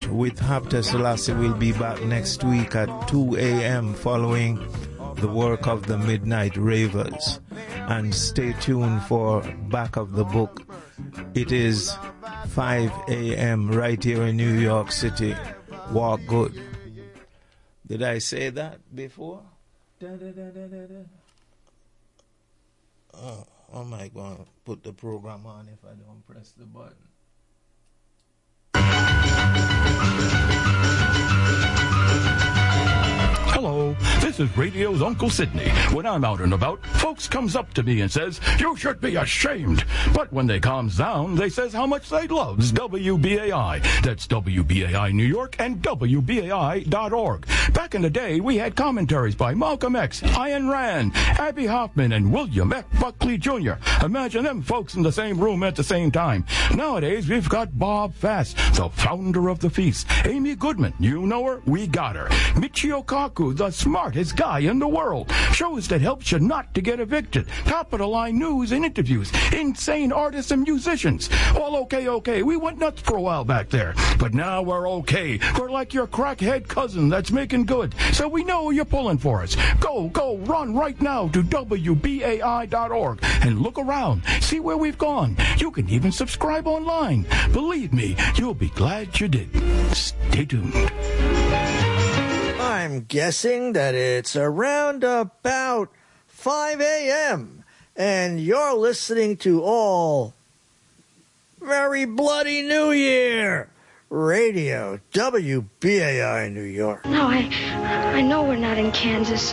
with Hapta Selassie will be back next week at 2 a.m. following the work of the Midnight Ravers. And stay tuned for Back of the Book. It is 5 a.m. right here in New York City. Walk good. Did I say that before? Oh, how am I going to put the program on if I don't press the button? Hello, this is Radio's Uncle Sydney. When I'm out and about, folks comes up to me and says, "You should be ashamed." But when they calms down, they says how much they loves WBAI. That's WBAI New York and WBAI.org. Back in the day, we had commentaries by Malcolm X, Ayn Rand, Abby Hoffman, and William F. Buckley Jr. Imagine them folks in the same room at the same time. Nowadays, we've got Bob Fass, the founder of the Feast. Amy Goodman, you know her? We got her. Michio Kaku, the smartest guy in the world. Shows that helps you not to get evicted. Top-of-the-line news and interviews. Insane artists and musicians. All okay. We went nuts for a while back there. But now we're okay. We're like your crackhead cousin that's making good. So we know you're pulling for us. Go, run right now to WBAI.org and look around. See where we've gone. You can even subscribe online. Believe me, you'll be glad you did. Stay tuned. I'm guessing that it's around about 5 a.m. and you're listening to All Very Bloody New Year Radio, WBAI New York. No, I know we're not in Kansas.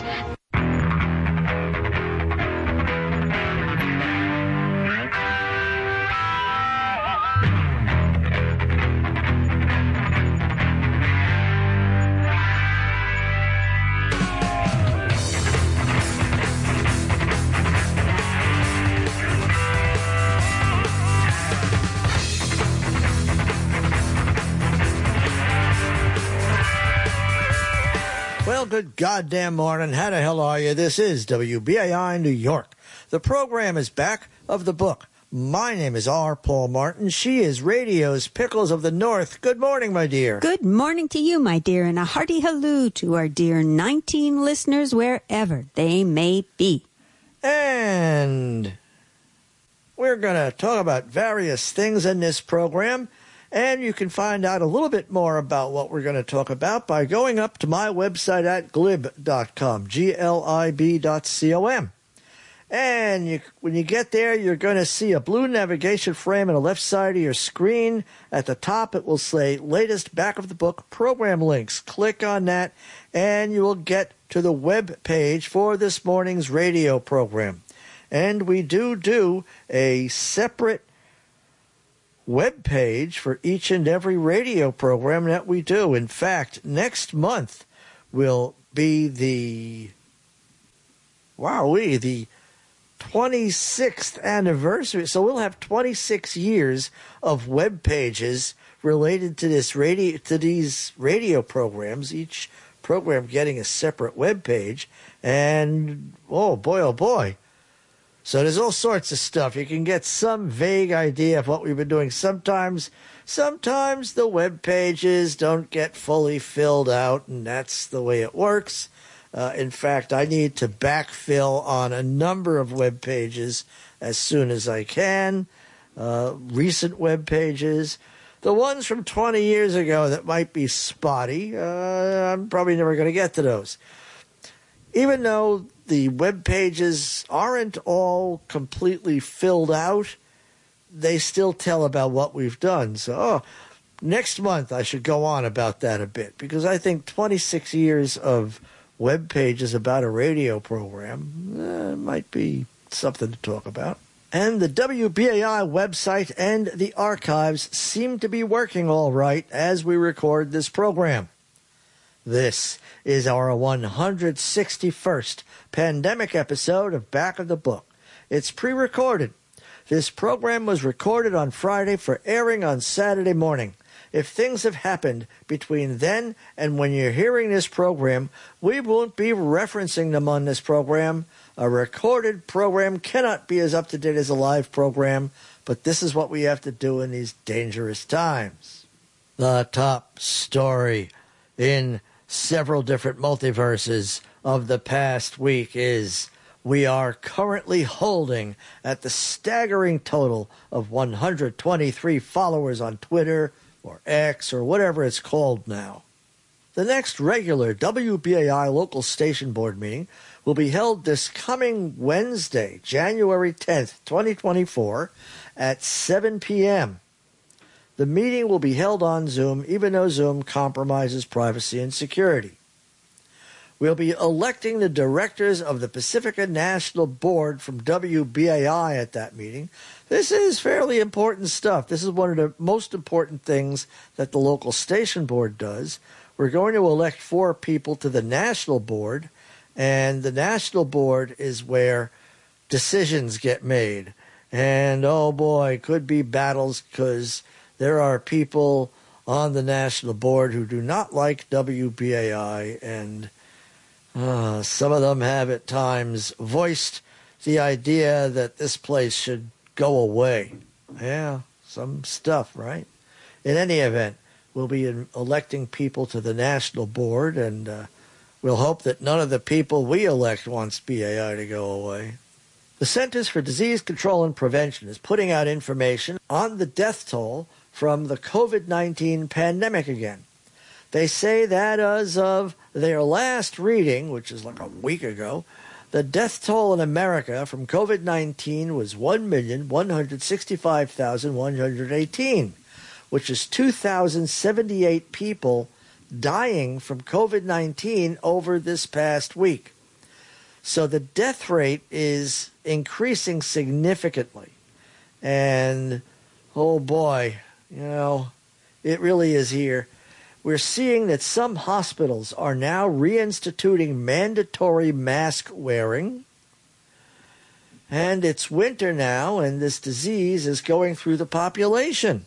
Well, good goddamn morning. How the hell are you? This is WBAI New York. The program is Back of the Book. My name is R. Paul Martin. She is radio's Pickles of the North. Good morning, my dear. Good morning to you, my dear, and a hearty halloo to our dear 19 listeners wherever they may be. And we're going to talk about various things in this program. And you can find out a little bit more about what we're going to talk about by going up to my website at glib.com, glib.com. And when you get there, you're going to see a blue navigation frame on the left side of your screen. At the top, it will say latest Back of the Book program links. Click on that, and you will get to the web page for this morning's radio program. And we do a separate web page for each and every radio program that we do. In fact, next month will be the 26th anniversary. So we'll have 26 years of web pages related to these radio programs, each program getting a separate web page. And oh boy. So there's all sorts of stuff. You can get some vague idea of what we've been doing. Sometimes the web pages don't get fully filled out, and that's the way it works. In fact, I need to backfill on a number of web pages as soon as I can. Recent web pages. The ones from 20 years ago that might be spotty, I'm probably never going to get to those. Even though the web pages aren't all completely filled out, they still tell about what we've done. So next month I should go on about that a bit, because I think 26 years of web pages about a radio program might be something to talk about. And the WBAI website and the archives seem to be working all right as we record this program. This is our 161st pandemic episode of Back of the Book. It's pre-recorded. This program was recorded on Friday for airing on Saturday morning. If things have happened between then and when you're hearing this program, we won't be referencing them on this program. A recorded program cannot be as up-to-date as a live program, but this is what we have to do in these dangerous times. The top story in several different multiverses of the past week is we are currently holding at the staggering total of 123 followers on Twitter or X or whatever it's called now. The next regular WBAI local station board meeting will be held this coming Wednesday, January 10th, 2024, at 7 p.m. The meeting will be held on Zoom, even though Zoom compromises privacy and security. We'll be electing the directors of the Pacifica National Board from WBAI at that meeting. This is fairly important stuff. This is one of the most important things that the local station board does. We're going to elect 4 people to the national board, and the national board is where decisions get made. And, oh boy, could be battles because there are people on the national board who do not like WBAI, and some of them have at times voiced the idea that this place should go away. Yeah, some stuff, right? In any event, we'll be electing people to the national board, and we'll hope that none of the people we elect wants BAI to go away. The Centers for Disease Control and Prevention is putting out information on the death toll from the COVID-19 pandemic again. They say that as of their last reading, which is like a week ago, the death toll in America from COVID-19 was 1,165,118, which is 2,078 people dying from COVID-19 over this past week. So the death rate is increasing significantly. And, oh boy, you know, it really is here. We're seeing that some hospitals are now reinstituting mandatory mask wearing. And it's winter now, and this disease is going through the population.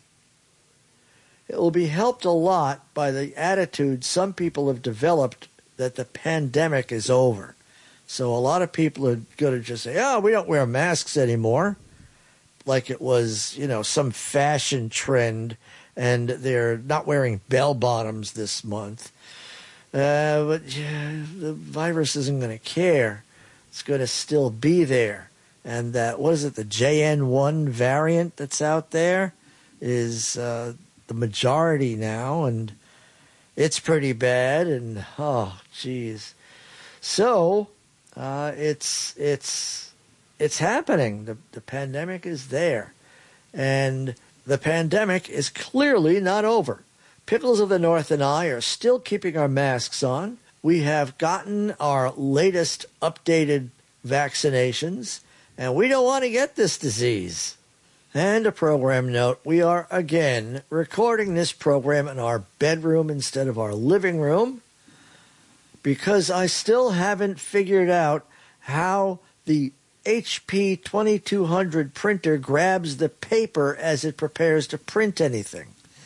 It will be helped a lot by the attitude some people have developed that the pandemic is over. So a lot of people are going to just say, oh, we don't wear masks anymore, like it was, you know, some fashion trend, and they're not wearing bell bottoms this month. But the virus isn't going to care. It's going to still be there. And that, what is it, the JN1 variant that's out there is the majority now, and it's pretty bad. And, oh, geez. So it's happening. The pandemic is there. And the pandemic is clearly not over. Pickles of the North and I are still keeping our masks on. We have gotten our latest updated vaccinations, and we don't want to get this disease. And a program note, we are again recording this program in our bedroom instead of our living room because I still haven't figured out how the HP 2200 printer grabs the paper as it prepares to print anything.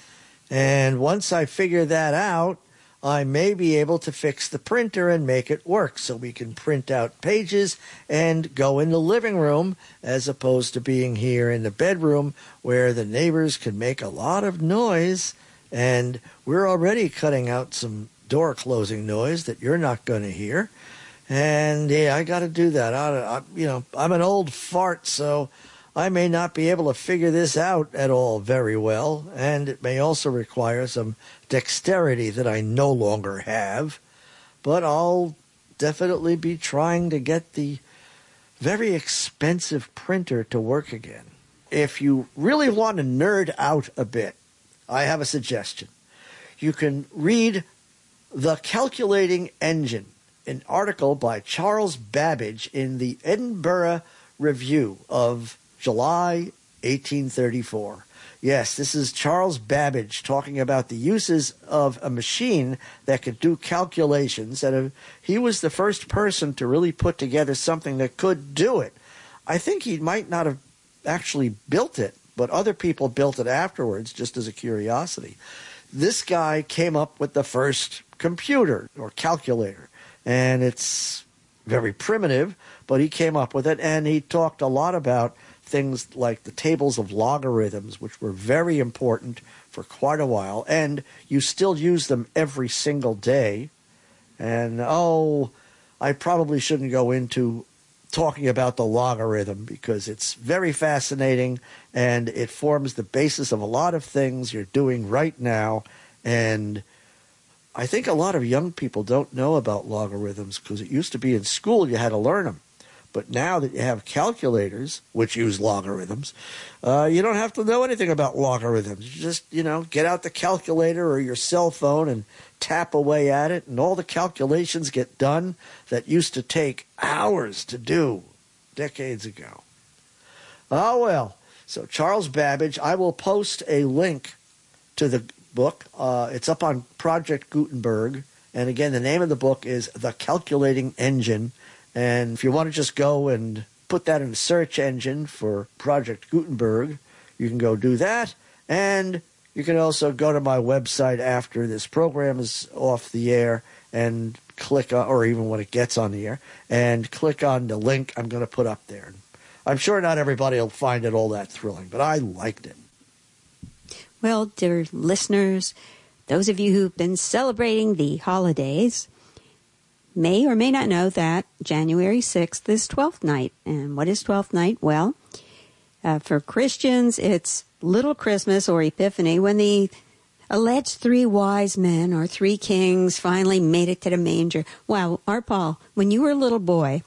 And once I figure that out, I may be able to fix the printer and make it work so we can print out pages and go in the living room as opposed to being here in the bedroom where the neighbors can make a lot of noise. And we're already cutting out some door closing noise that you're not going to hear. And yeah, I got to do that. I'm an old fart, so I may not be able to figure this out at all very well. And it may also require some dexterity that I no longer have. But I'll definitely be trying to get the very expensive printer to work again. If you really want to nerd out a bit, I have a suggestion. You can read The Calculating Engine, an article by Charles Babbage in the Edinburgh Review of July 1834. Yes, this is Charles Babbage talking about the uses of a machine that could do calculations, and he was the first person to really put together something that could do it. I think he might not have actually built it, but other people built it afterwards just as a curiosity. This guy came up with the first computer or calculator. And it's very primitive, but he came up with it, and he talked a lot about things like the tables of logarithms, which were very important for quite a while, and you still use them every single day. And, I probably shouldn't go into talking about the logarithm because it's very fascinating and it forms the basis of a lot of things you're doing right now. And I think a lot of young people don't know about logarithms because it used to be in school you had to learn them. But now that you have calculators, which use logarithms, you don't have to know anything about logarithms. You just, get out the calculator or your cell phone and tap away at it, and all the calculations get done that used to take hours to do decades ago. Oh, well. So Charles Babbage, I will post a link to the book. It's up on Project Gutenberg. And again, the name of the book is The Calculating Engine. And if you want to just go and put that in a search engine for Project Gutenberg, you can go do that. And you can also go to my website after this program is off the air and click on, or even when it gets on the air, and click on the link I'm going to put up there. I'm sure not everybody will find it all that thrilling, but I liked it. Well, dear listeners, those of you who've been celebrating the holidays may or may not know that January 6th is 12th night. And what is 12th night? Well, for Christians, it's Little Christmas or Epiphany, when the alleged three wise men or three kings finally made it to the manger. Wow, Art Paul, when you were a little boy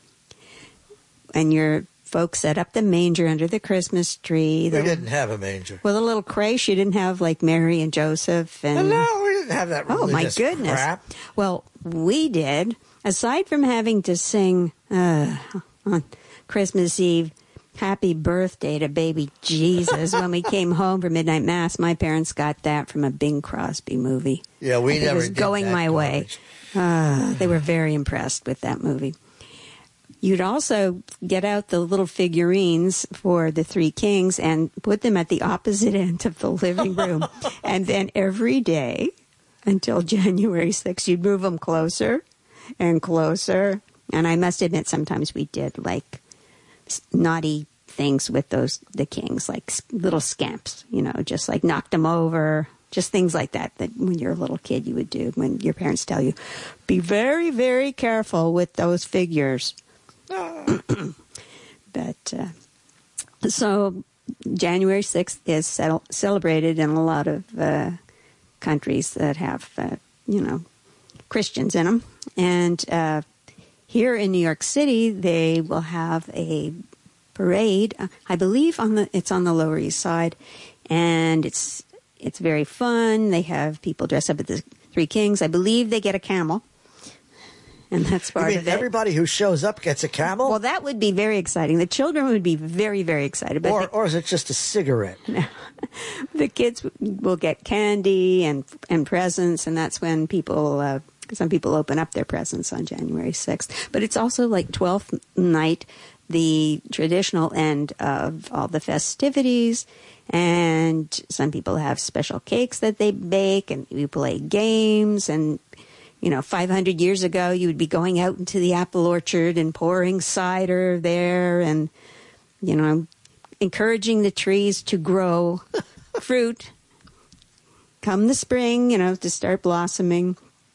and your folks set up the manger under the Christmas tree. We didn't have a manger. Well, the little creche, you didn't have like Mary and Joseph. And no, we didn't have that religious Oh, my goodness. crap. Well, we did. Aside from having to sing on Christmas Eve, Happy Birthday to Baby Jesus when we came home for Midnight Mass, my parents got that from a Bing Crosby movie. Yeah, we never It was did going that my way. They were very impressed with that movie. You'd also get out the little figurines for the three kings and put them at the opposite end of the living room. And then every day until January 6th, you'd move them closer and closer. And I must admit, sometimes we did like naughty things with the kings, like little scamps, just like knocked them over, just things like that when you're a little kid you would do when your parents tell you, be very, very careful with those figures. But so January 6th is celebrated in a lot of countries that have, Christians in them. And here in New York City, they will have a parade. I believe it's on the Lower East Side, and it's very fun. They have people dress up as the three kings. I believe they get a camel. And that's part of it. Everybody who shows up gets a camel? Well, that would be very exciting. The children would be very, very excited. But or is it just a cigarette? No. The kids will get candy and presents, and that's when some people open up their presents on January 6th. But it's also like 12th night, the traditional end of all the festivities. And some people have special cakes that they bake, and you play games. And 500 years ago, you would be going out into the apple orchard and pouring cider there and, encouraging the trees to grow fruit come the spring, to start blossoming.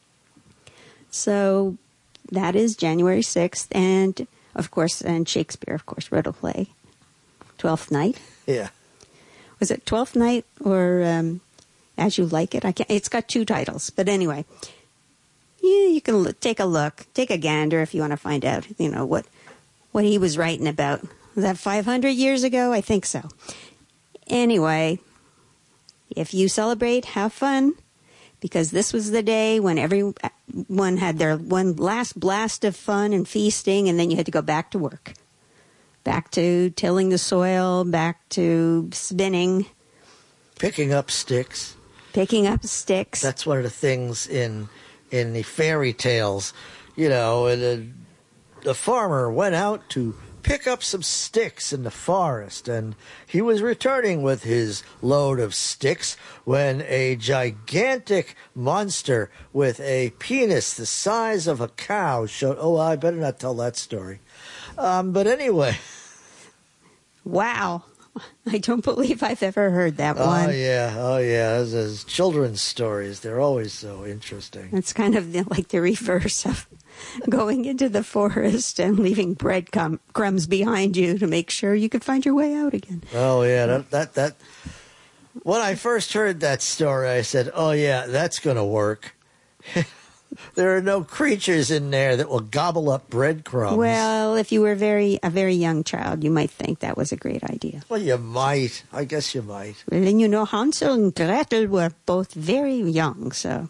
So that is January 6th. And, of course, Shakespeare, wrote a play, 12th Night. Yeah. Was it 12th Night or As You Like It? It's got two titles. But anyway, yeah, you can take a look, take a gander if you want to find out, what he was writing about. Was that 500 years ago? I think so. Anyway, if you celebrate, have fun, because this was the day when everyone had their one last blast of fun and feasting, and then you had to go back to work. Back to tilling the soil, back to spinning. Picking up sticks. That's one of the things in the fairy tales. The farmer went out to pick up some sticks in the forest, and he was returning with his load of sticks when a gigantic monster with a penis the size of a cow showed. Oh, I better not tell that story. But anyway. Wow. I don't believe I've ever heard that one. Oh, yeah. Those children's stories. They're always so interesting. It's kind of like the reverse of going into the forest and leaving breadcrumbs behind you to make sure you can find your way out again. Oh, yeah. That. When I first heard that story, I said, oh, yeah, that's going to work. There are no creatures in there that will gobble up breadcrumbs. Well, if you were a very young child, you might think that was a great idea. Well, you might. I guess you might. Well, then you know Hansel and Gretel were both very young, so...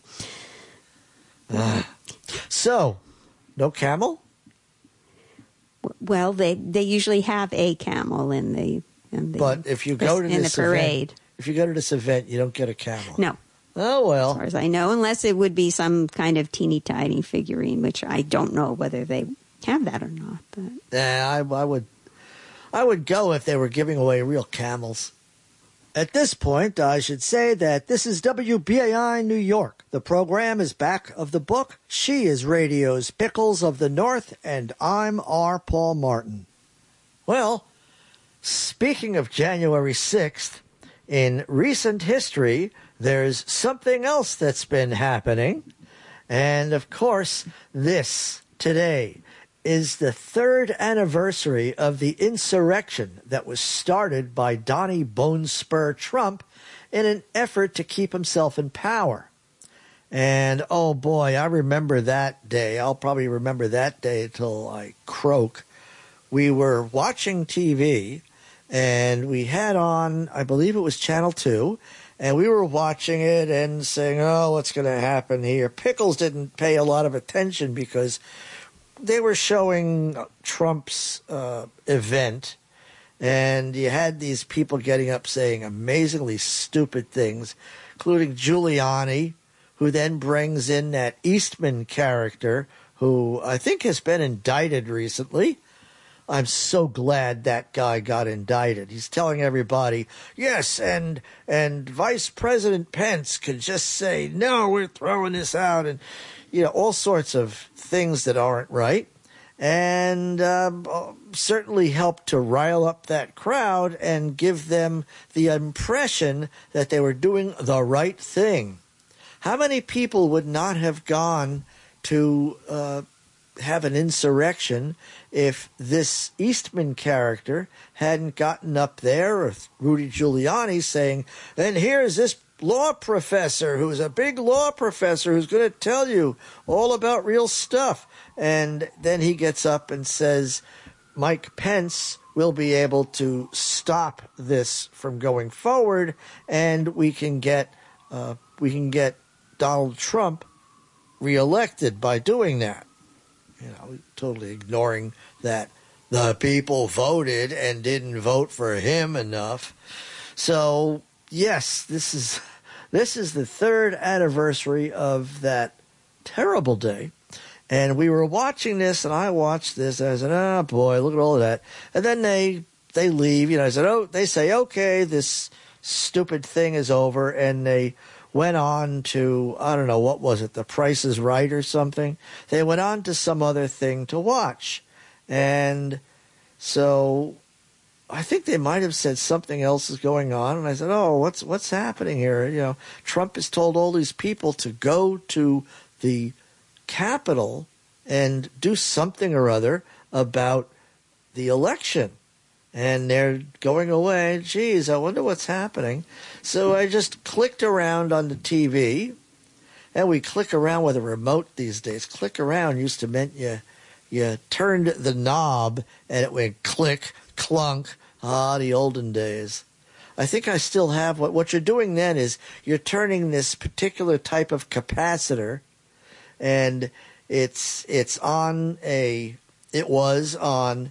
So, no camel? Well, they usually have a camel in the But if you go to this parade. If you go to this event, you don't get a camel. No. Oh, well. As far as I know, unless it would be some kind of teeny-tiny figurine, which I don't know whether they have that or not. But I would go if they were giving away real camels. At this point, I should say that this is WBAI New York. The program is Back of the Book. She is radio's Pickles of the North, and I'm R. Paul Martin. Well, speaking of January 6th, in recent history, there's something else that's been happening. And, of course, this today is the 3rd anniversary of the insurrection that was started by Donnie Bonespur Trump in an effort to keep himself in power. And, oh, boy, I remember that day. I'll probably remember that day until I croak. We were watching TV, and we had on, I believe it was Channel 2, and we were watching it and saying, oh, what's going to happen here? Pickles didn't pay a lot of attention because they were showing Trump's event, and you had these people getting up saying amazingly stupid things, including Giuliani, who then brings in that Eastman character, who I think has been indicted recently. I'm so glad that guy got indicted. He's telling everybody, yes, and Vice President Pence could just say, no, we're throwing this out, and, all sorts of things that aren't right, and certainly helped to rile up that crowd and give them the impression that they were doing the right thing. How many people would not have gone to have an insurrection if this Eastman character hadn't gotten up there, or Rudy Giuliani saying, and here's this law professor who's a big law professor who's going to tell you all about real stuff. And then he gets up and says, Mike Pence will be able to stop this from going forward, and we can get Donald Trump reelected by doing that. Totally ignoring that the people voted and didn't vote for him enough. So, yes, this is the 3rd anniversary of that terrible day. And we were watching this, and I watched this, and I said, oh, boy, look at all of that. And then they leave. I said, they say, okay, this stupid thing is over, and they went on to, I don't know, what was it, The Price is Right or something? They went on to some other thing to watch. And so I think they might have said something else is going on. And I said, oh, what's happening here? Trump has told all these people to go to the Capitol and do something or other about the election. And they're going away. Geez, I wonder what's happening. So I just clicked around on the TV, and we click around with a remote these days. Click around used to mean you turned the knob, and it went click, clunk. The olden days. I think I still have what you're doing then is you're turning this particular type of capacitor, and it was on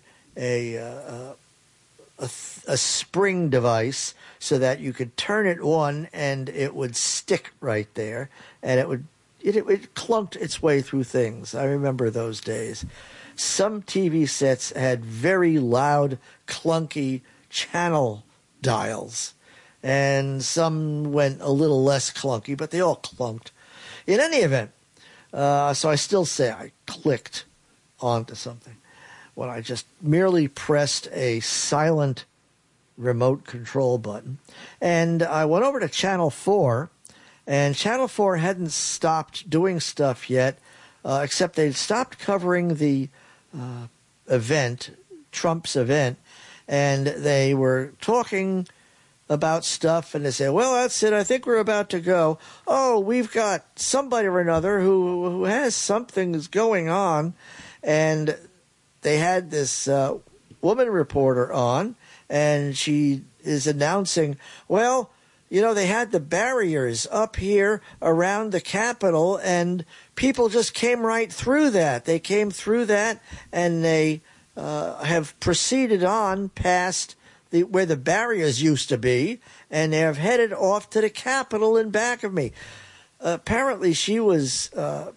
a spring device so that you could turn it one and it would stick right there, and it clunked its way through things. I remember those days. Some TV sets had very loud, clunky channel dials, and some went a little less clunky, but they all clunked. In any event, so I still say I clicked onto something when I just merely pressed a silent remote control button. And I went over to Channel 4, and Channel 4 hadn't stopped doing stuff yet, except they'd stopped covering the event, Trump's event, and they were talking about stuff, and they say, well, that's it, I think we're about to go. Oh, we've got somebody or another who has something that's going on, and they had this woman reporter on, and she is announcing, well, you know, they had the barriers up here around the Capitol, and people just came right through that. They came through that, and they have proceeded on past where the barriers used to be, and they have headed off to the Capitol in back of me. Apparently, she was,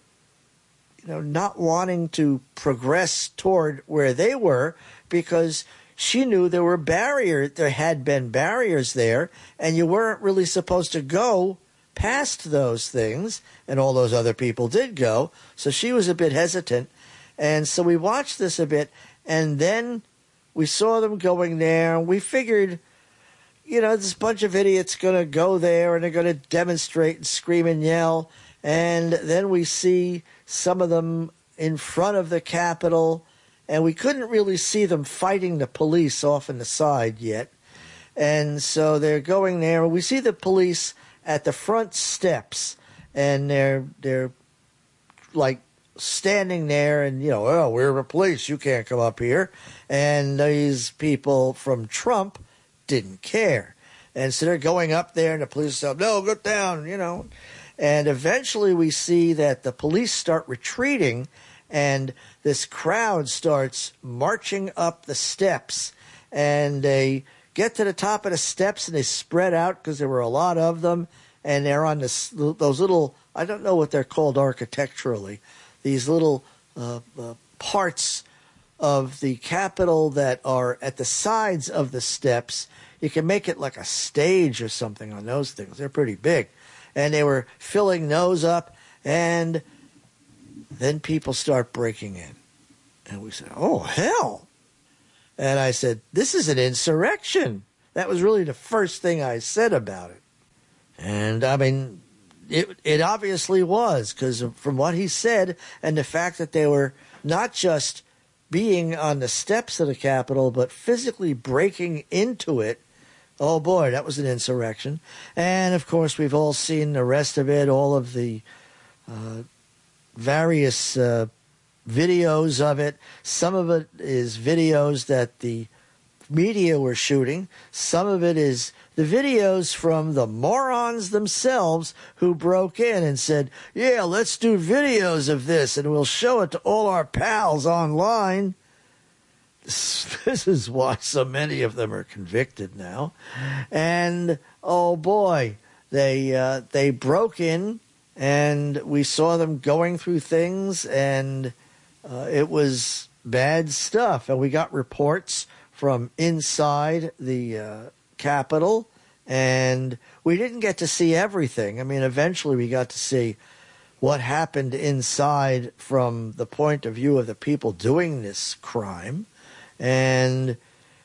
not wanting to progress toward where they were because she knew there were barriers. There had been barriers there, and you weren't really supposed to go past those things, and all those other people did go. So she was a bit hesitant, and so we watched this a bit, and then we saw them going there, and we figured, this bunch of idiots going to go there, and they're going to demonstrate and scream and yell. And then we see some of them in front of the Capitol, and we couldn't really see them fighting the police off in the side yet. And so they're going there, and we see the police at the front steps, and they're like standing there, and oh, we're the police, you can't come up here. And these people from Trump didn't care, and so they're going up there, and the police say, no, go down, and eventually we see that the police start retreating, and this crowd starts marching up the steps, and they get to the top of the steps, and they spread out because there were a lot of them, and they're on those little, I don't know what they're called architecturally, these little parts of the Capitol that are at the sides of the steps. You can make it like a stage or something on those things. They're pretty big. And they were filling those up, and then people start breaking in. And we said, oh, hell. And I said, this is an insurrection. That was really the first thing I said about it. And, I mean, it obviously was, because from what he said and the fact that they were not just being on the steps of the Capitol, but physically breaking into it. Oh, boy, that was an insurrection. And, of course, we've all seen the rest of it, all of the various videos of it. Some of it is videos that the media were shooting. Some of it is the videos from the morons themselves who broke in and said, yeah, let's do videos of this, and we'll show it to all our pals online. This is why so many of them are convicted now. And, oh, boy, they broke in, and we saw them going through things, and it was bad stuff. And we got reports from inside the Capitol, and we didn't get to see everything. I mean, eventually we got to see what happened inside from the point of view of the people doing this crime. And,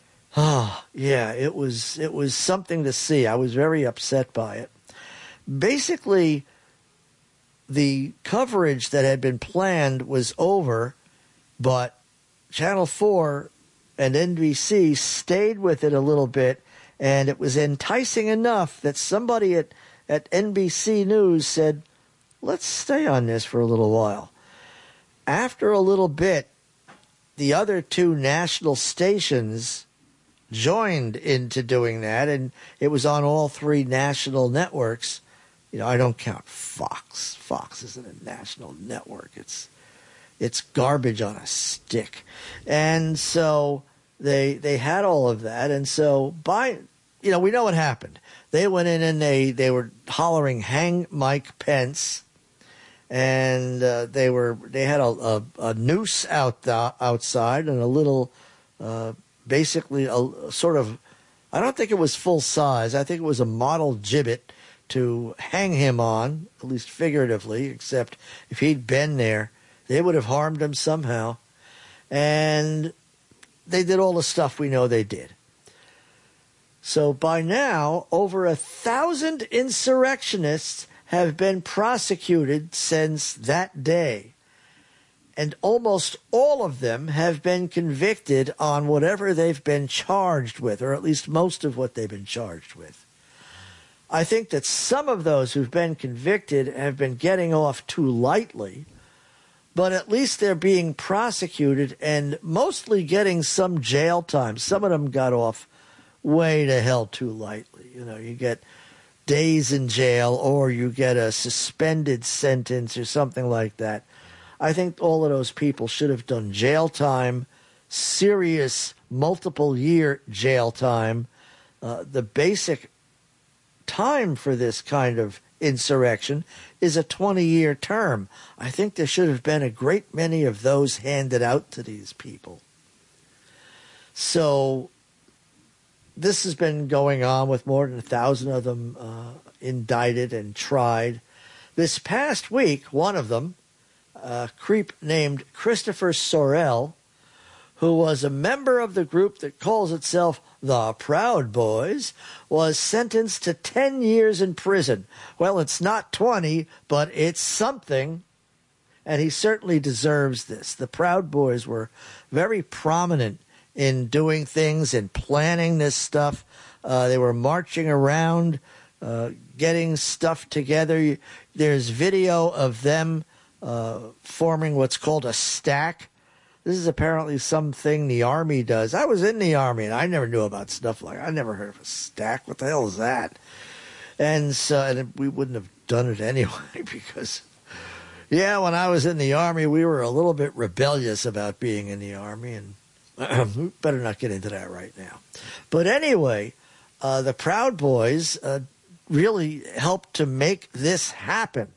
it was something to see. I was very upset by it. Basically, the coverage that had been planned was over, but Channel 4 and NBC stayed with it a little bit, and it was enticing enough that somebody at NBC News said, let's stay on this for a little while. After a little bit, the other two national stations joined into doing that, and it was on all three national networks. I don't count Fox. Fox isn't a national network. It's garbage on a stick. And so they had all of that, and so we know what happened. They went in and they were hollering, "Hang Mike Pence." And they had a noose outside, and a little, basically a sort of, I don't think it was full size. I think it was a model gibbet to hang him on, at least figuratively, except if he'd been there, they would have harmed him somehow. And they did all the stuff we know they did. So by now, over 1,000 insurrectionists have been prosecuted since that day. And almost all of them have been convicted on whatever they've been charged with, or at least most of what they've been charged with. I think that some of those who've been convicted have been getting off too lightly, but at least they're being prosecuted and mostly getting some jail time. Some of them got off way to hell too lightly. You know, you get days in jail or you get a suspended sentence or something like that. I think all of those people should have done jail time, serious multiple-year jail time. The basic time for this kind of insurrection is a 20-year term. I think there should have been a great many of those handed out to these people. So this has been going on with more than 1,000 of them indicted and tried. This past week, one of them, a creep named Christopher Sorrell, who was a member of the group that calls itself the Proud Boys, was sentenced to 10 years in prison. Well, it's not 20, but it's something, and he certainly deserves this. The Proud Boys were very prominent in doing things and planning this stuff. They were marching around, getting stuff together. There's video of them forming what's called a stack. This is apparently something the Army does. I was in the Army, and I never knew about stuff like that. I never heard of a stack. What the hell is that? And so we wouldn't have done it anyway because, yeah, when I was in the Army, we were a little bit rebellious about being in the Army, and we better not get into that right now. But anyway, the Proud Boys really helped to make this happen.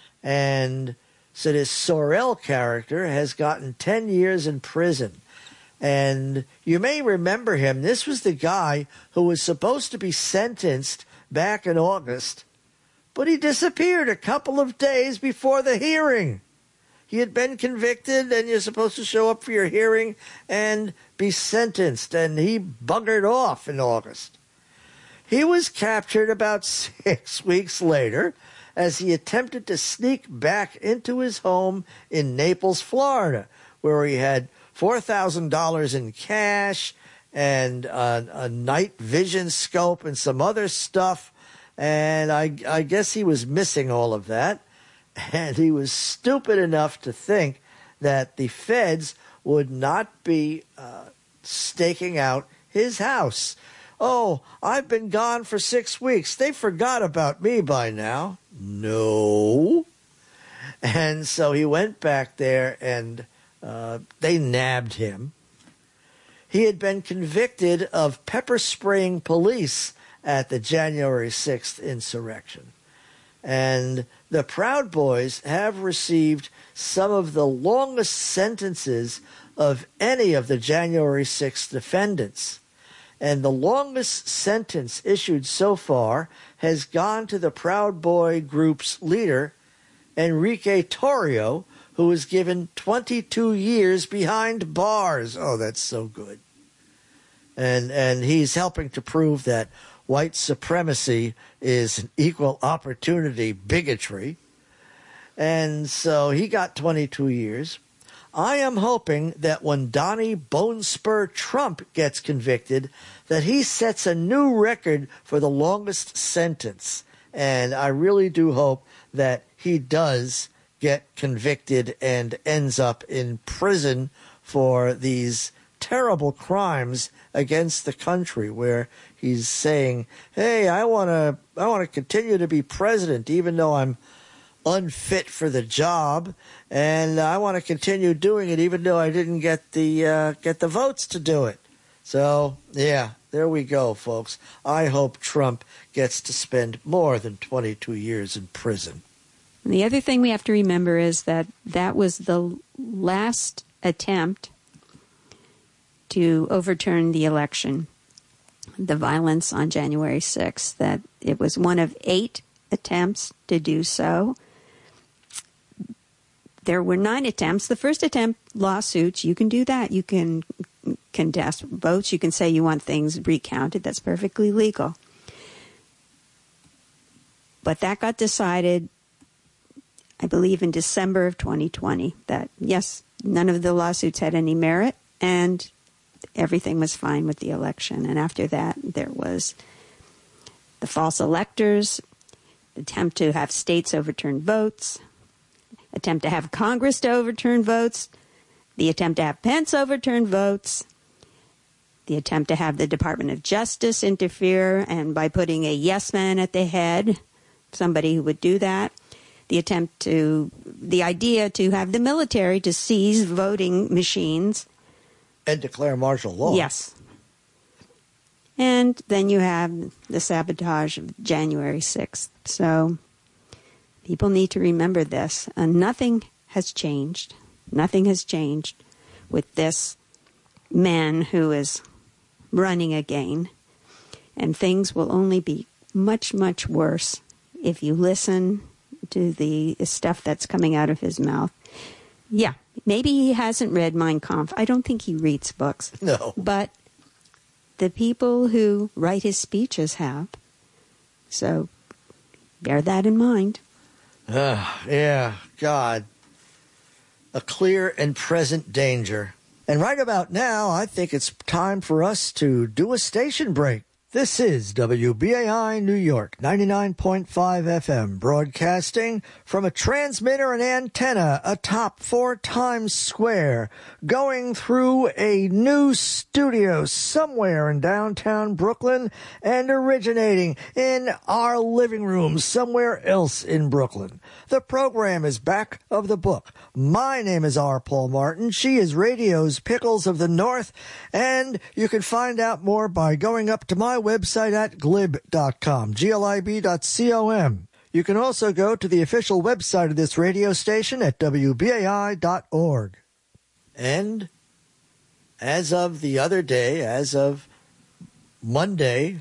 And so this Sorrell character has gotten 10 years in prison. And you may remember him. This was the guy who was supposed to be sentenced back in August, but he disappeared a couple of days before the hearing. He had been convicted, and you're supposed to show up for your hearing and be sentenced, and he buggered off in August. He was captured about 6 weeks later as he attempted to sneak back into his home in Naples, Florida, where he had $4,000 in cash and a night vision scope and some other stuff. And I guess he was missing all of that. And he was stupid enough to think that the feds would not be staking out his house. Oh, I've been gone for 6 weeks. They forgot about me by now. No. And so he went back there, and they nabbed him. He had been convicted of pepper spraying police at the January 6th insurrection. And the Proud Boys have received some of the longest sentences of any of the January 6th defendants. And the longest sentence issued so far has gone to the Proud Boy group's leader, Enrique Torrio, who was given 22 years behind bars. Oh, that's so good. And he's helping to prove that white supremacy is an equal opportunity bigotry. And so he got 22 years. I am hoping that when Donnie Bonespur Trump gets convicted, that he sets a new record for the longest sentence. And I really do hope that he does get convicted and ends up in prison for these terrible crimes against the country, where he's saying, hey, I want to continue to be president even though I'm unfit for the job, and I want to continue doing it even though I didn't get the votes to do it. So, yeah, there we go, folks. I hope Trump gets to spend more than 22 years in prison. And the other thing we have to remember is that was the last attempt to overturn the election, the violence on January 6th, that it was one of 8 attempts to do so. There were 9 attempts. The first attempt, lawsuits, you can do that. You can contest votes. You can say you want things recounted. That's perfectly legal. But that got decided, I believe, in December of 2020, that, yes, none of the lawsuits had any merit, and everything was fine with the election. And after that, there was the false electors, attempt to have states overturn votes, attempt to have Congress to overturn votes, the attempt to have Pence overturn votes, the attempt to have the Department of Justice interfere, and by putting a yes man at the head, somebody who would do that, the idea to have the military to seize voting machines. And declare martial law. Yes. And then you have the sabotage of January 6th. So people need to remember this. And nothing has changed. Nothing has changed with this man who is running again. And things will only be much, much worse if you listen to the stuff that's coming out of his mouth. Yeah, maybe he hasn't read Mein Kampf. I don't think he reads books. No. But the people who write his speeches have. So bear that in mind. Yeah, God. A clear and present danger. And right about now, I think it's time for us to do a station break. This is WBAI New York, 99.5 FM, broadcasting from a transmitter and antenna atop 4 Times Square, going through a new studio somewhere in downtown Brooklyn and originating in our living room somewhere else in Brooklyn. The program is Back of the Book. My name is R. Paul Martin. She is radio's Pickles of the North, and you can find out more by going up to my website at glib.com, glib.com. You can also go to the official website of this radio station at wbai.org. And as of the other day, as of Monday,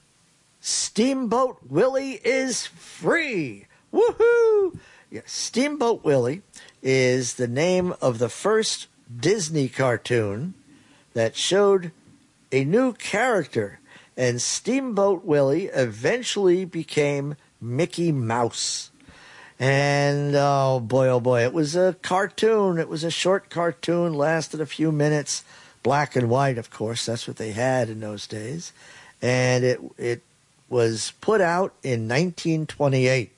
Steamboat Willie is free. Woohoo! Yeah, Steamboat Willie is the name of the first Disney cartoon that showed a new character. And Steamboat Willie eventually became Mickey Mouse. And oh boy, it was a cartoon. It was a short cartoon, lasted a few minutes, black and white, of course. That's what they had in those days. And it was put out in 1928.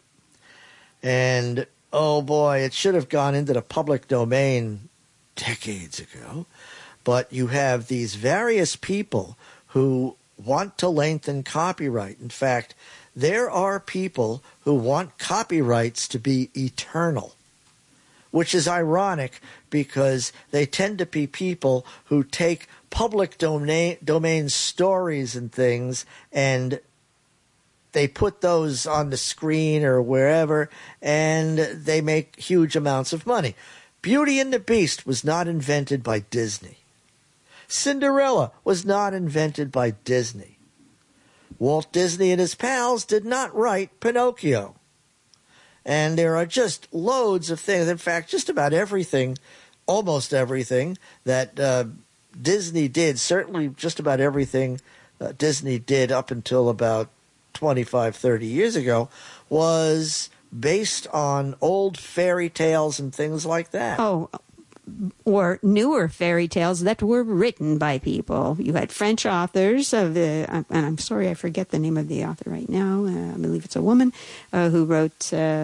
And oh boy, it should have gone into the public domain decades ago. But you have these various people who want to lengthen copyright. In fact, there are people who want copyrights to be eternal, which is ironic because they tend to be people who take public domain stories and things and they put those on the screen or wherever and they make huge amounts of money. Beauty and the Beast was not invented by Disney. Cinderella was not invented by Disney. Walt Disney and his pals did not write Pinocchio. And there are just loads of things. In fact, just about everything, almost everything that Disney did, certainly just about everything Disney did up until about 25, 30 years ago, was based on old fairy tales and things like that. Oh, or newer fairy tales that were written by people. You had French authors of and I'm sorry, I forget the name of the author right now. I believe it's a woman who wrote,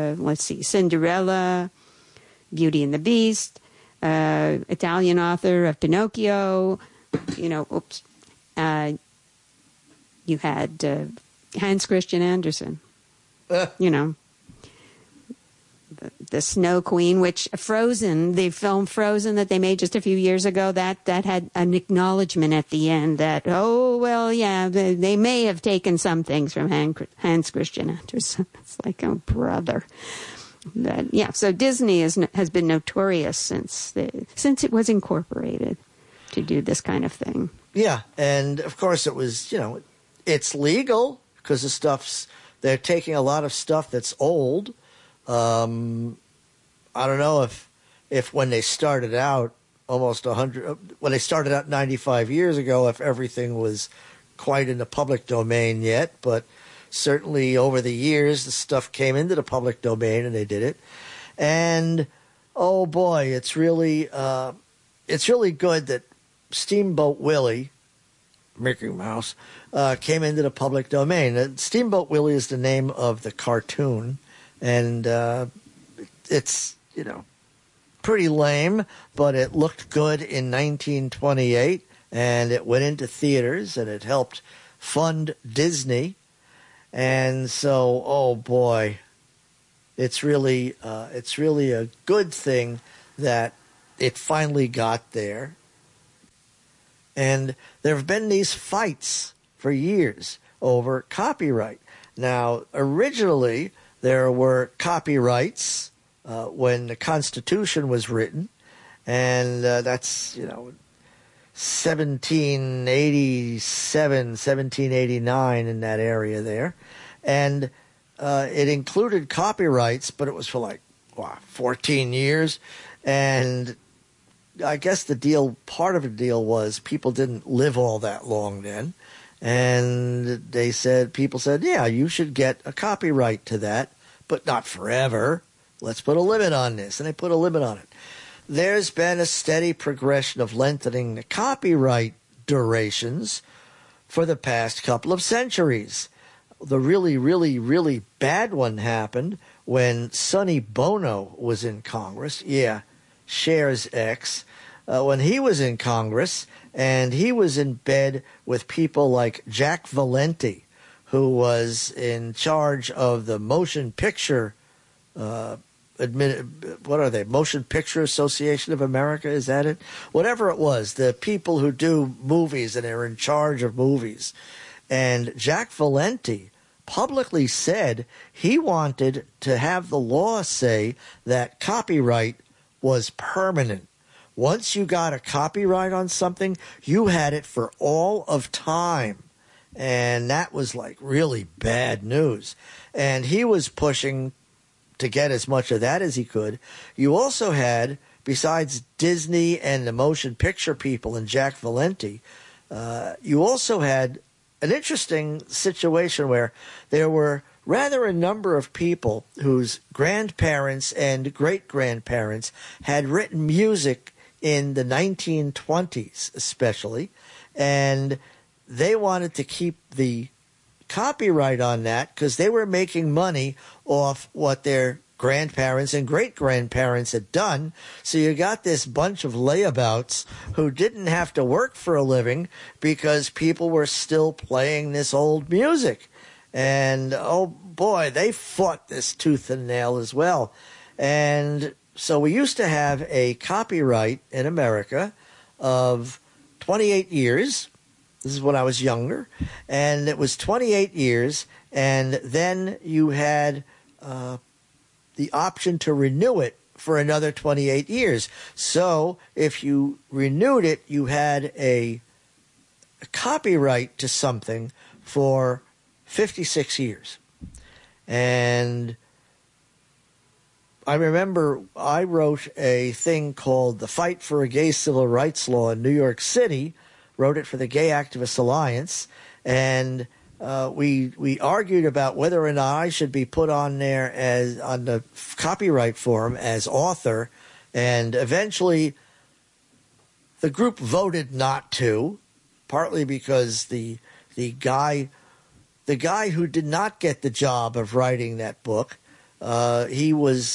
Cinderella, Beauty and the Beast, Italian author of Pinocchio. You had Hans Christian Andersen. The Snow Queen, which Frozen, the film Frozen that they made just a few years ago, that had an acknowledgement at the end that, they may have taken some things from Hans Christian Andersen. It's like, oh, brother. So Disney has been notorious since it was incorporated to do this kind of thing. Yeah, and of course it was, it's legal because they're taking a lot of stuff that's old. I don't know if when they started out almost 100, when they started out 95 years ago, if everything was quite in the public domain yet, but certainly over the years, the stuff came into the public domain and they did it. And, oh boy, it's really good that Steamboat Willie, Mickey Mouse, came into the public domain. Steamboat Willie is the name of the cartoon, and it's, pretty lame, but it looked good in 1928, and it went into theaters, and it helped fund Disney. And so, oh boy, it's really a good thing that it finally got there. And there have been these fights for years over copyright. Now, originally, there were copyrights when the Constitution was written, and that's, 1787, 1789 in that area there. And it included copyrights, but it was for 14 years. And I guess part of the deal was people didn't live all that long then. And people said, yeah, you should get a copyright to that, but not forever. Let's put a limit on this. And they put a limit on it. There's been a steady progression of lengthening the copyright durations for the past couple of centuries. The really, really, really bad one happened when Sonny Bono was in Congress. Yeah, Cher's ex. When he was in Congress, and he was in bed with people like Jack Valenti, who was in charge of the motion picture Motion Picture Association of America, is that it? Whatever it was, the people who do movies and are in charge of movies. And Jack Valenti publicly said he wanted to have the law say that copyright was permanent. Once you got a copyright on something, you had it for all of time. And that was really bad news. And he was pushing to get as much of that as he could. You also had, besides Disney and the motion picture people and Jack Valenti, you also had an interesting situation where there were rather a number of people whose grandparents and great-grandparents had written music in the 1920s especially, and they wanted to keep the copyright on that because they were making money off what their grandparents and great-grandparents had done. So you got this bunch of layabouts who didn't have to work for a living because people were still playing this old music. And, oh boy, they fought this tooth and nail as well. And so we used to have a copyright in America of 28 years. This is when I was younger. And it was 28 years. And then you had the option to renew it for another 28 years. So if you renewed it, you had a copyright to something for 56 years. And I remember I wrote a thing called The Fight for a Gay Civil Rights Law in New York City, wrote it for the Gay Activists Alliance, and we argued about whether or not I should be put on there as on the copyright form as author, and eventually the group voted not to, partly because the guy who did not get the job of writing that book, he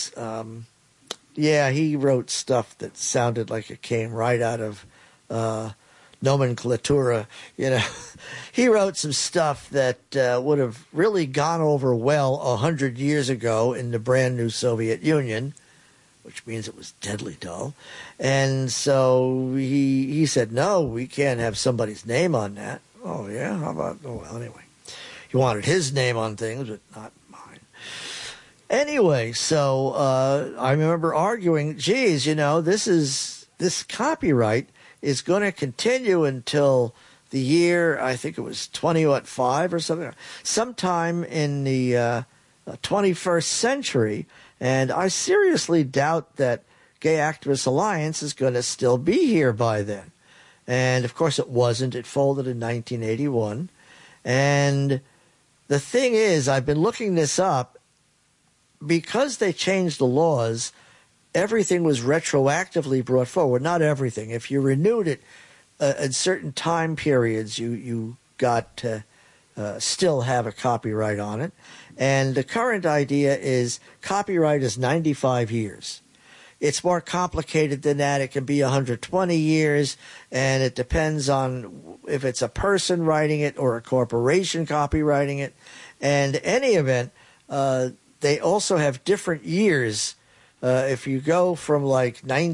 wrote stuff that sounded like it came right out of nomenclatura. He wrote some stuff that would have really gone over well 100 years ago in the brand new Soviet Union, which means it was deadly dull. And so he said, no, we can't have somebody's name on that. Oh, yeah? How about, well, anyway. He wanted his name on things, but not mine. Anyway, so I remember arguing, geez, this copyright is going to continue until the year, I think it was 2005 or something, sometime in the 21st century. And I seriously doubt that Gay Activists Alliance is going to still be here by then. And, of course, it wasn't. It folded in 1981. And the thing is, I've been looking this up. Because they changed the laws, everything was retroactively brought forward. Not everything. If you renewed it at certain time periods, you got to still have a copyright on it. And the current idea is copyright is 95 years. It's more complicated than that. It can be 120 years, and it depends on if it's a person writing it or a corporation copywriting it. And in any event, they also have different years. If you go from like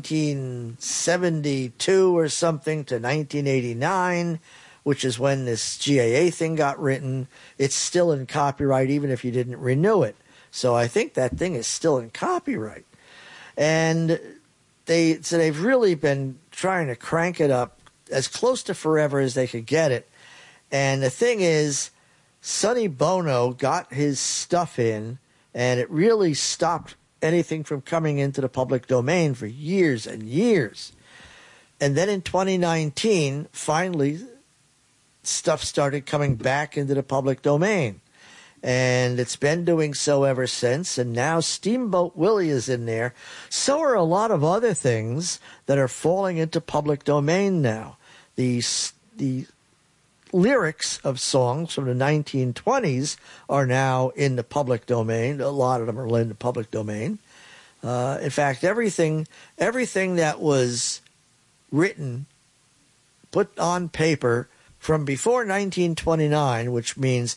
1972 or something to 1989, which is when this GAA thing got written, it's still in copyright even if you didn't renew it. So I think that thing is still in copyright. And they've really been trying to crank it up as close to forever as they could get it. And the thing is, Sonny Bono got his stuff in, and it really stopped anything from coming into the public domain for years and years. And then in 2019, finally, stuff started coming back into the public domain. And it's been doing so ever since. And now Steamboat Willie is in there. So are a lot of other things that are falling into public domain now. The lyrics of songs from the 1920s are now in the public domain. A lot of them are in the public domain. In fact, everything that was written, put on paper, from before 1929, which means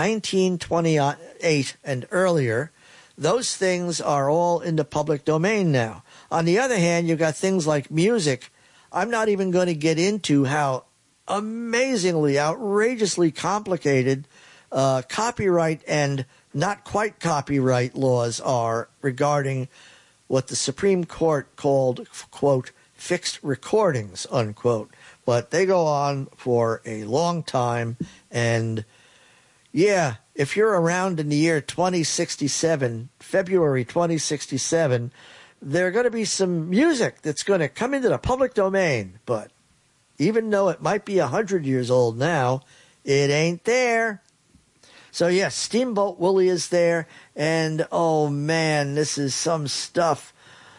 1928 and earlier, those things are all in the public domain now. On the other hand, you've got things like music. I'm not even going to get into how amazingly, outrageously complicated copyright and not quite copyright laws are regarding what the Supreme Court called, quote, fixed recordings, unquote. But they go on for a long time. And, yeah, if you're around in the year 2067, February 2067, there are going to be some music that's going to come into the public domain. But even though it might be 100 years old now, it ain't there. So, yes, Steamboat Willie is there. And, oh, man, this is some stuff.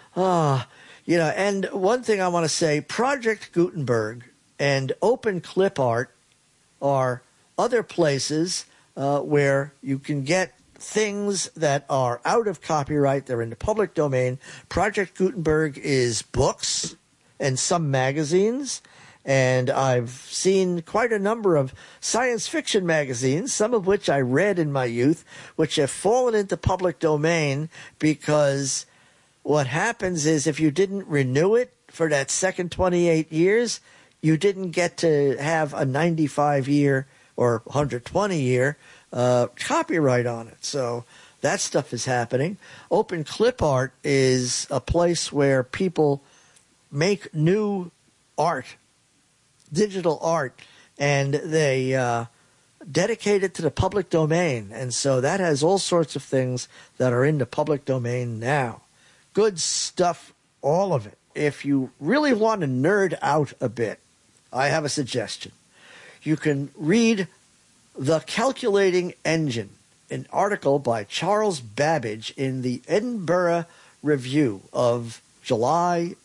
And one thing I want to say, Project Gutenberg and Open Clip Art are other places where you can get things that are out of copyright. They're in the public domain. Project Gutenberg is books and some magazines. And I've seen quite a number of science fiction magazines, some of which I read in my youth, which have fallen into public domain because what happens is if you didn't renew it for that second 28 years, you didn't get to have a 95-year or 120-year copyright on it. So that stuff is happening. Open Clip Art is a place where people make new art, digital art, and they dedicate it to the public domain. And so that has all sorts of things that are in the public domain now. Good stuff, all of it. If you really want to nerd out a bit, I have a suggestion. You can read The Calculating Engine, an article by Charles Babbage in the Edinburgh Review of July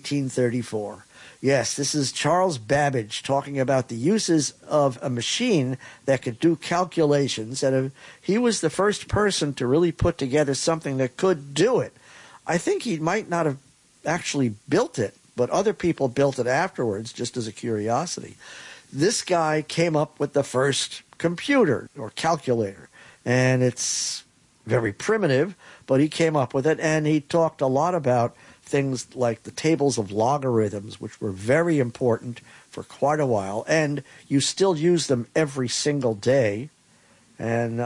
1834. Yes, this is Charles Babbage talking about the uses of a machine that could do calculations. And he was the first person to really put together something that could do it. I think he might not have actually built it, but other people built it afterwards just as a curiosity. This guy came up with the first computer or calculator, and it's very primitive, but he came up with it, and he talked a lot about things like the tables of logarithms, which were very important for quite a while, and you still use them every single day. And,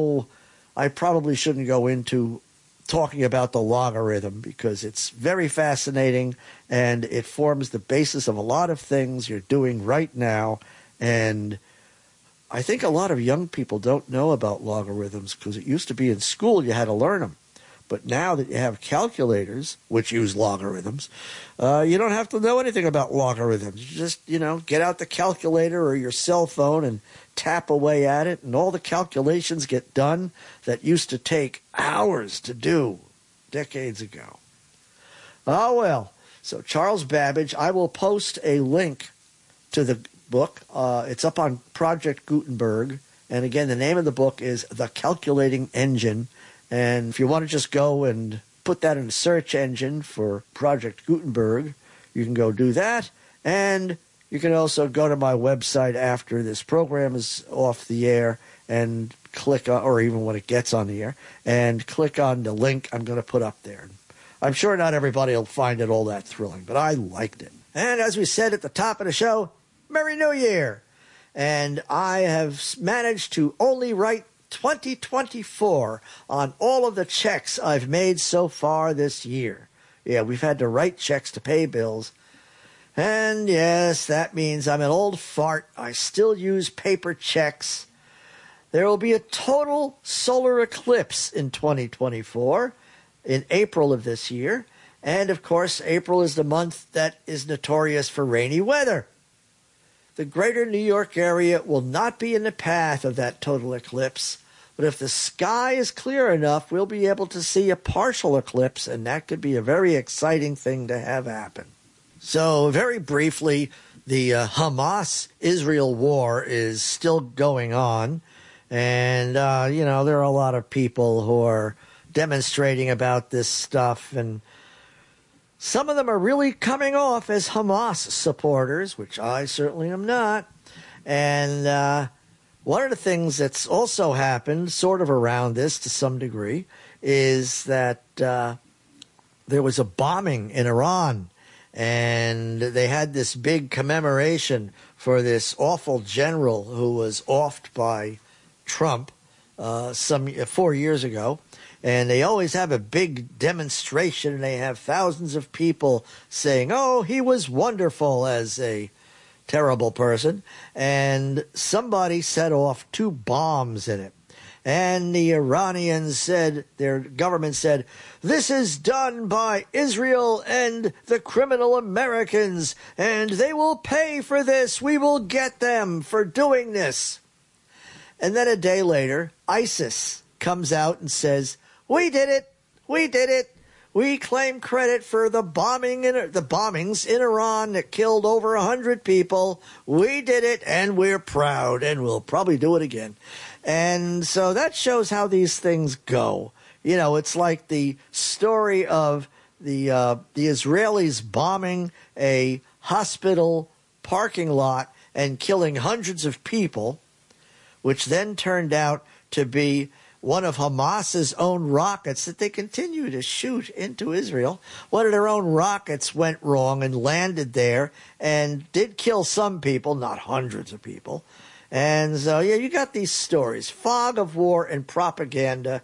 I probably shouldn't go into talking about the logarithm because it's very fascinating and it forms the basis of a lot of things you're doing right now. And I think a lot of young people don't know about logarithms because it used to be in school you had to learn them. But now that you have calculators, which use logarithms, you don't have to know anything about logarithms. You just, get out the calculator or your cell phone and tap away at it, and all the calculations get done that used to take hours to do decades ago. Oh, well. So Charles Babbage, I will post a link to the book. It's up on Project Gutenberg. And again, the name of the book is The Calculating Engine. And if you want to just go and put that in a search engine for Project Gutenberg, you can go do that. And you can also go to my website after this program is off the air and click on, or even when it gets on the air, and click on the link I'm going to put up there. I'm sure not everybody will find it all that thrilling, but I liked it. And as we said at the top of the show, Merry New Year! And I have managed to only write 2024 on all of the checks I've made so far this year. Yeah, we've had to write checks to pay bills. And yes, that means I'm an old fart. I still use paper checks. There will be a total solar eclipse in 2024 in April of this year. And of course, April is the month that is notorious for rainy weather. The greater New York area will not be in the path of that total eclipse, but if the sky is clear enough, we'll be able to see a partial eclipse, and that could be a very exciting thing to have happen. So, very briefly, the Hamas-Israel war is still going on, and, there are a lot of people who are demonstrating about this stuff, and some of them are really coming off as Hamas supporters, which I certainly am not. And one of the things that's also happened sort of around this to some degree is that there was a bombing in Iran, and they had this big commemoration for this awful general who was offed by Trump 4 years ago. And they always have a big demonstration, and they have thousands of people saying, oh, he was wonderful as a terrible person. And somebody set off 2 bombs in it. And the Iranians said, their government said, this is done by Israel and the criminal Americans, and they will pay for this. We will get them for doing this. And then a day later, ISIS comes out and says, we did it. We did it. We claim credit for the bombings in Iran that killed over 100 people. We did it, and we're proud, and we'll probably do it again. And so that shows how these things go. It's like the story of the Israelis bombing a hospital parking lot and killing hundreds of people, which then turned out to be one of Hamas's own rockets that they continue to shoot into Israel. One of their own rockets went wrong and landed there and did kill some people, not hundreds of people. And so, you got these stories. Fog of war and propaganda.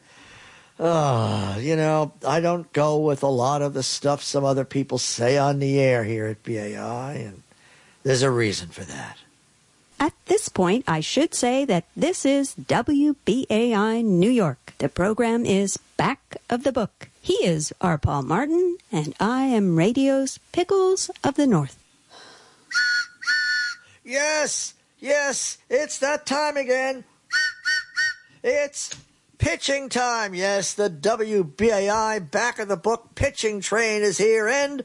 I don't go with a lot of the stuff some other people say on the air here at BAI, and there's a reason for that. At this point, I should say that this is WBAI New York. The program is Back of the Book. He is R. Paul Martin, and I am radio's Pickles of the North. Yes, it's that time again. It's pitching time. Yes, the WBAI Back of the Book pitching train is here, and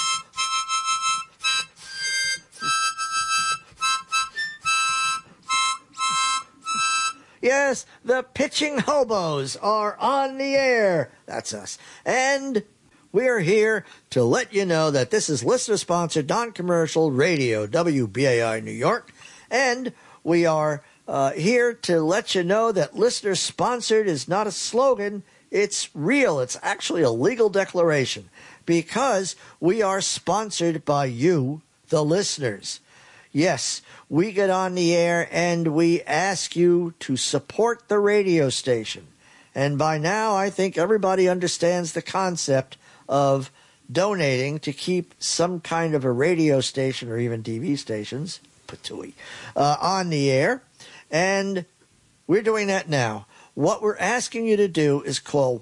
yes, the pitching hobos are on the air. That's us. And we're here to let you know that this is listener-sponsored, non-commercial radio, WBAI New York. And we are here to let you know that listener-sponsored is not a slogan. It's real. It's actually a legal declaration because we are sponsored by you, the listeners. Yes, we get on the air and we ask you to support the radio station. And by now, I think everybody understands the concept of donating to keep some kind of a radio station or even TV stations, patooey, on the air. And we're doing that now. what we're asking you to do is call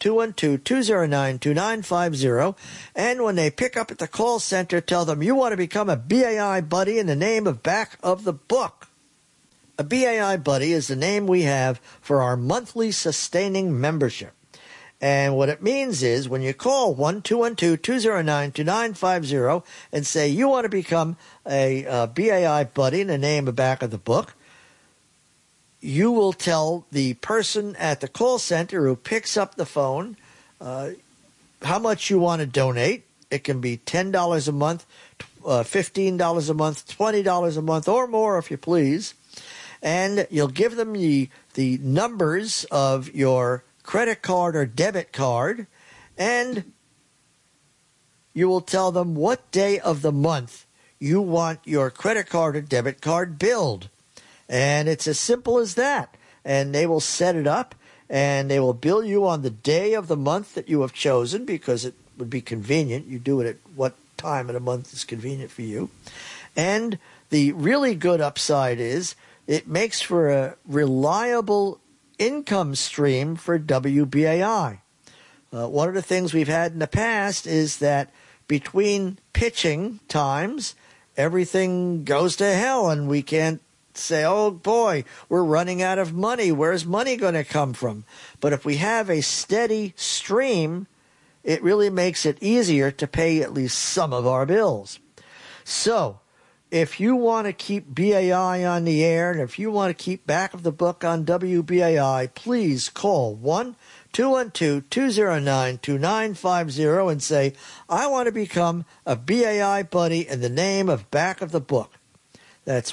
1-212-209-2950, and when they pick up at the call center, tell them you want to become a BAI buddy in the name of Back of the Book. A BAI buddy is the name we have for our monthly sustaining membership. And what it means is when you call 1-212-209-2950 and say you want to become a BAI buddy in the name of Back of the Book, you will tell the person at the call center who picks up the phone how much you want to donate. It can be $10 a month, $15 a month, $20 a month, or more if you please. And you'll give them the numbers of your credit card or debit card, and you will tell them what day of the month you want your credit card or debit card billed. And it's as simple as that. And they will set it up, and they will bill you on the day of the month that you have chosen, because it would be convenient. You do it at what time of the month is convenient for you. And the really good upside is it makes for a reliable income stream for WBAI. One of the things we've had in the past is that between pitching times, everything goes to hell, and we can't say, oh boy, we're running out of money. Where's money going to come from? But if we have a steady stream, it really makes it easier to pay at least some of our bills. So if you want to keep BAI on the air, and if you want to keep Back of the Book on WBAI, please call 1-212-209-2950 and say, I want to become a BAI buddy in the name of Back of the Book. That's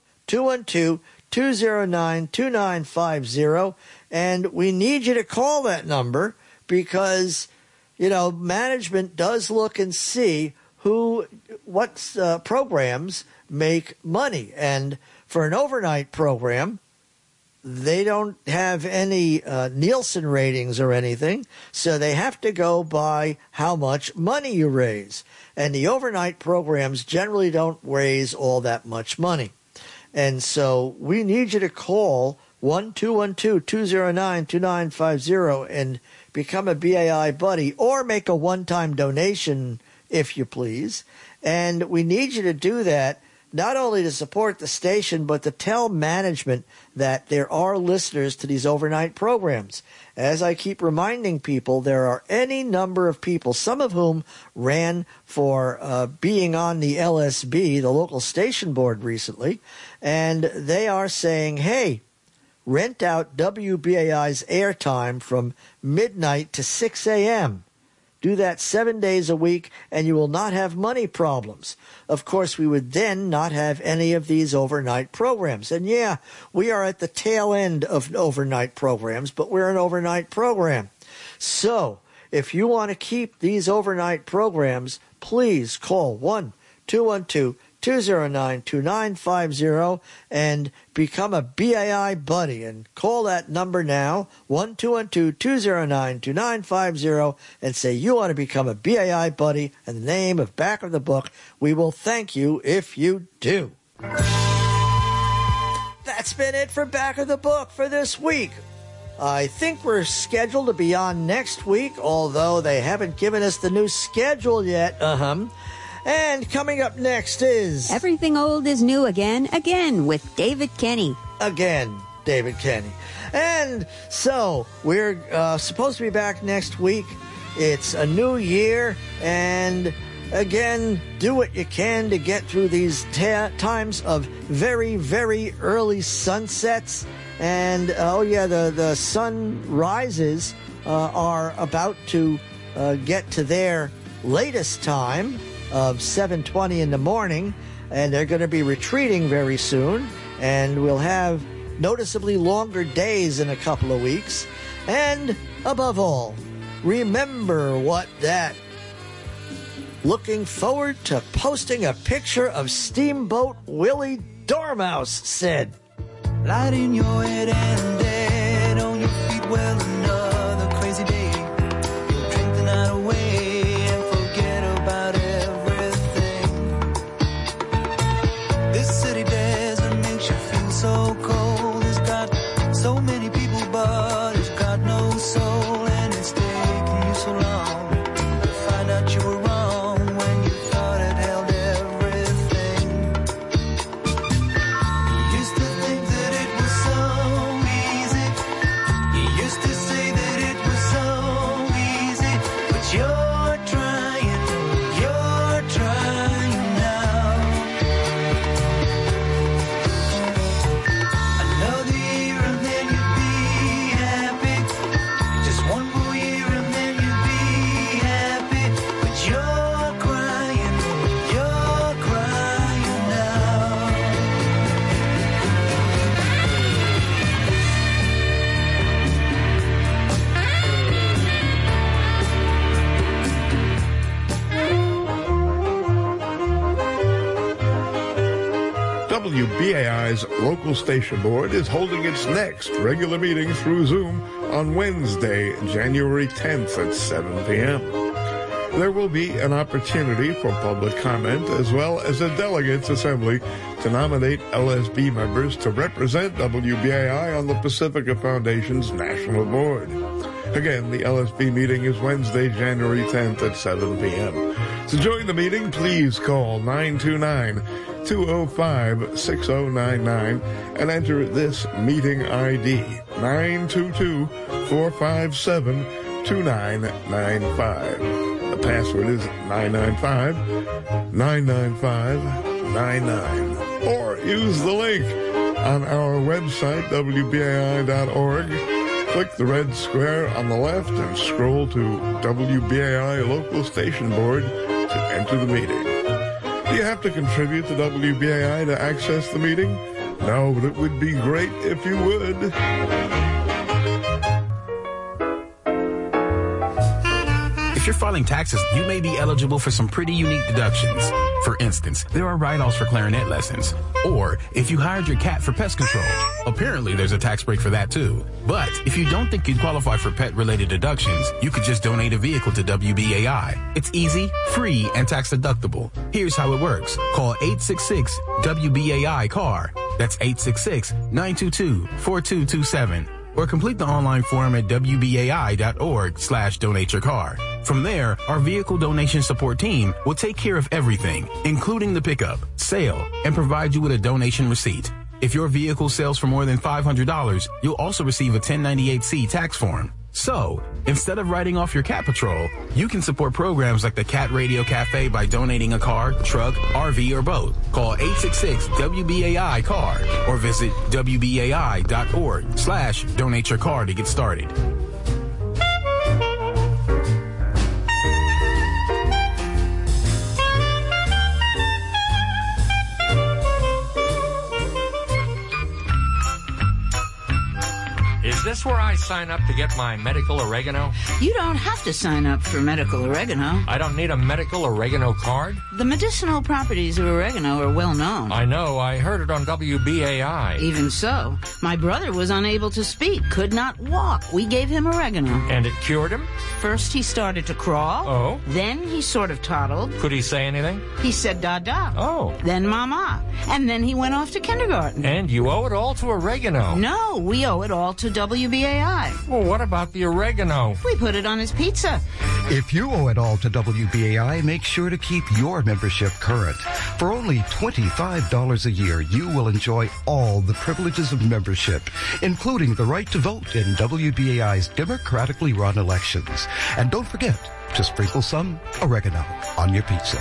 1-212-209-2950, and we need you to call that number because, you know, management does look and see what programs make money. And for an overnight program, they don't have any Nielsen ratings or anything, so they have to go by how much money you raise. And the overnight programs generally don't raise all that much money. And so we need you to call 1-212-209-2950 and become a BAI buddy, or make a one-time donation if you please. And we need you to do that not only to support the station, but to tell management that there are listeners to these overnight programs. As I keep reminding people, there are any number of people, some of whom ran for being on the LSB, the local station board, recently, and they are saying, hey, rent out WBAI's airtime from midnight to 6 a.m., do that 7 days a week, and you will not have money problems. Of course, we would then not have any of these overnight programs. And yeah, we are at the tail end of overnight programs, but we're an overnight program. So if you want to keep these overnight programs, please call 1-212-209-2950 and become a BAI buddy, and call that number now, 1-212-209-2950, and say you want to become a BAI buddy in the name of Back of the Book. We will thank you if you do. That's been it for Back of the Book for this week. I think we're scheduled to be on next week, although they haven't given us the new schedule yet. And coming up next is Everything Old is New Again with David Kenny. Again, David Kenny. And so we're supposed to be back next week. It's a new year, and again, do what you can to get through these times of very, very early sunsets. And the sunrises are about to get to their latest time of 7:20 in the morning, and they're going to be retreating very soon, and we'll have noticeably longer days in a couple of weeks. And above all, remember what that looking forward to posting a picture of Steamboat Willie Dormouse said. Light in your head and dead on your feet, well, another crazy day. You'll drink the night away and forget about everything. This city desert makes you feel so cold. It's got so many people, but WBAI's local station board is holding its next regular meeting through Zoom on Wednesday, January 10th at 7 p.m. There will be an opportunity for public comment as well as a delegates assembly to nominate LSB members to represent WBAI on the Pacifica Foundation's national board. Again, the LSB meeting is Wednesday, January 10th at 7 p.m. To join the meeting, please call 929-205-6099 and enter this meeting ID, 922-457-2995. The password is 995-995-99. Or use the link on our website, WBAI.org. Click the red square on the left and scroll to WBAI local station board to enter the meeting. Do you have to contribute to WBAI to access the meeting? No, but it would be great if you would. If you're filing taxes, you may be eligible for some pretty unique deductions. For instance, there are write-offs for clarinet lessons. Or if you hired your cat for pest control, apparently there's a tax break for that too. But if you don't think you'd qualify for pet-related deductions, you could just donate a vehicle to WBAI. It's easy, free, and tax deductible. Here's how it works. Call 866-WBAI-CAR. That's 866-922-4227. Or complete the online form at WBAI.org/donateyourcar. From there, our vehicle donation support team will take care of everything, including the pickup, sale, and provide you with a donation receipt. If your vehicle sells for more than $500, you'll also receive a 1098-C tax form. So, instead of writing off your cat patrol, you can support programs like the Cat Radio Cafe by donating a car, truck, RV, or boat. Call 866-WBAI-CAR or visit WBAI.org/donateyourcar to get started. Is this where I sign up to get my medical oregano? You don't have to sign up for medical oregano. I don't need a medical oregano card? The medicinal properties of oregano are well known. I know. I heard it on WBAI. Even so, my brother was unable to speak, could not walk. We gave him oregano. And it cured him? First he started to crawl. Oh. Then he sort of toddled. Could he say anything? He said da-da. Oh. Then mama. And then he went off to kindergarten. And you owe it all to oregano? No, we owe it all to WBAI. Well, what about the oregano? We put it on his pizza. If you owe it all to WBAI, make sure to keep your membership current. For only $25 a year, you will enjoy all the privileges of membership, including the right to vote in WBAI's democratically run elections. And don't forget to sprinkle some oregano on your pizza.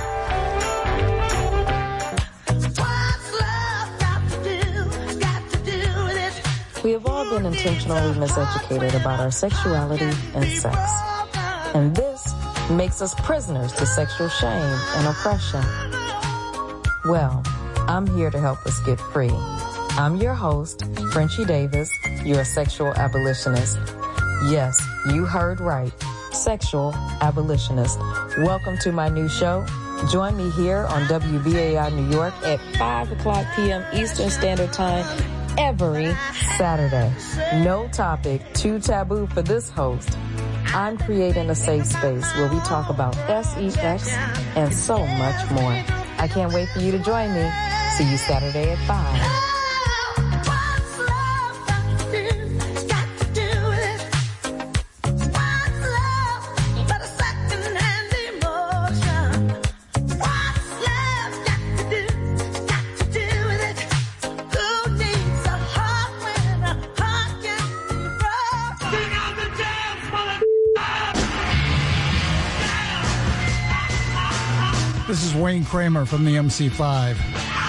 We have all been intentionally miseducated about our sexuality and sex. And this makes us prisoners to sexual shame and oppression. Well, I'm here to help us get free. I'm your host, Frenchie Davis, your sexual abolitionist. Yes, you heard right. Sexual abolitionist. Welcome to my new show. Join me here on WBAI New York at 5 o'clock p.m. Eastern Standard Time every Saturday. No topic too taboo for this host. I'm creating a safe space where we talk about sex and so much more. I can't wait for you to join me. See you Saturday at 5. This is Wayne Kramer from the MC5.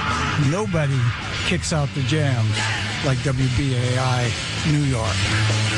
Nobody kicks out the jams like WBAI New York.